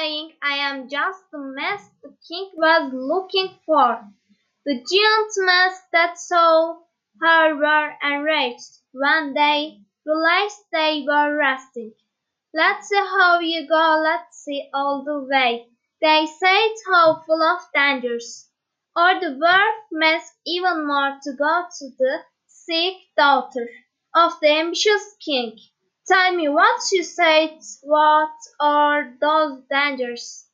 saying, I am just the mask the king was looking for. The giant mask that saw her were enraged when they realized they were resting. Let's see how you go, let's see all the way. They said how full of dangers. Or the dwarf masked even more to go to the sick daughter of the ambitious king. Tell me what she said, what are those dangers?